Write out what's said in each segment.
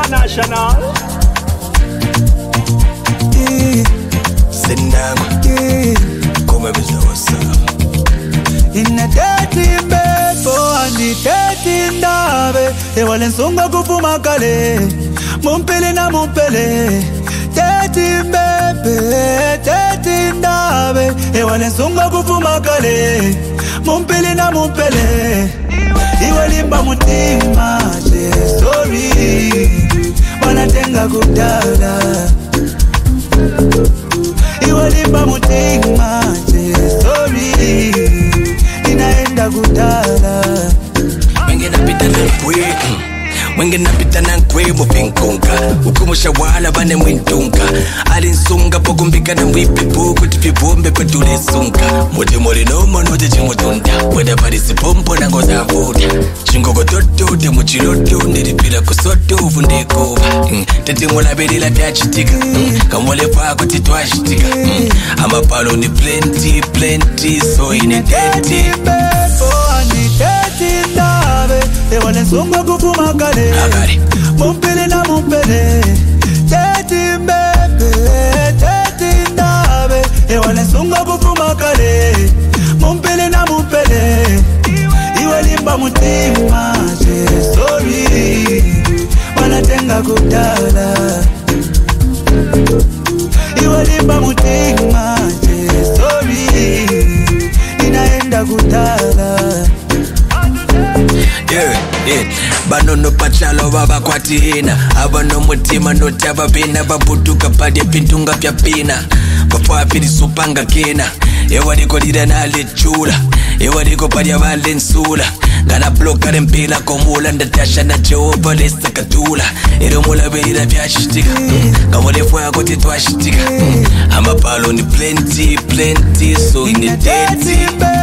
International. Sendangwa Come bizosa In a dirty bed for andi dirty ndabe Ewale nsonga kufuma kale Mumpele na mumpele Dirty bebe Dirty ndabe Ewale nsonga kufuma kale Mumpele na mumpele Iwe limba mutima sorry Wanatenga kudala Iwe limba mutima sorry Inaenda kudala Wengena pita na kwe Wengena pita na kwe mufinkunka Ukumusha wala bane mwintunka Alinsunga pokumbika na mwipi puku Tifibombe petule sunka Muti mori no monote chimutunda Weda parisi pompo na ngoza vuda Chingogo toto te muchiloto Niripila kusoto vunde kuba Tete mula bedila vyachitika Kamwale pako titwashitika Ama palo ni plenty So ine deti Ewale nsonga kufuma kale Mumpele na mumpele Teti mbebe Teti ndabe Ewale nsonga kufuma kale Mumpele na mumpele Iwe limba mutima sorry Wanatenga kudala Iwe limba mutima sorry Inaenda kudala Bano no pachalo baba kwatina Abano mutima no taba pina Babutuka padye pintunga pya pina Bafwapi ni supanga kina Ewa diko dida na lechula Ewa diko padya valensula Gana bloka rempila komula Ndatasha na Jehova lesa katula Ero mula beira vya shitika Kamole fwa kote twa shitika Ama palo ni plenty So in the dirty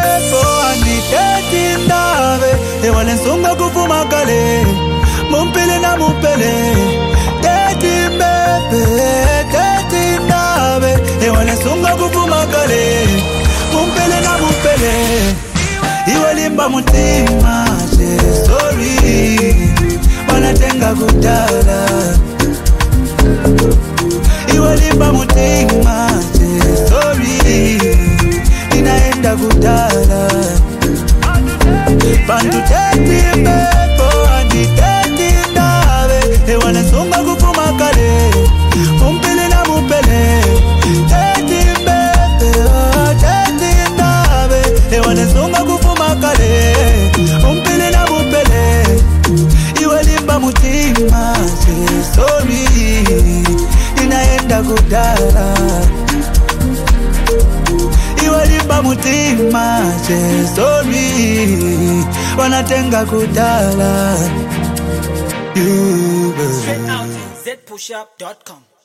Ewale nsonga kufuma kale Mumpele na mumpele Teti mbebe Teti ndabe Ewale nsonga kufuma kale Mumpele na mumpele Iwe limba mutima sorry Wanatenga kudala Iwe limba mutima sorry Inaenda kudala Bantu teti mbebo andi teti ndabe Ewale nsonga kufuma kale Mumpele na mumpele Teti mbebe teti ndabe Ewale nsonga kufuma kale Mumpele na mumpele Iwe limba mutima sorry Inaenda kudala Iwe limba mutima sorry Wanatenga kudala Check out zpushup.com.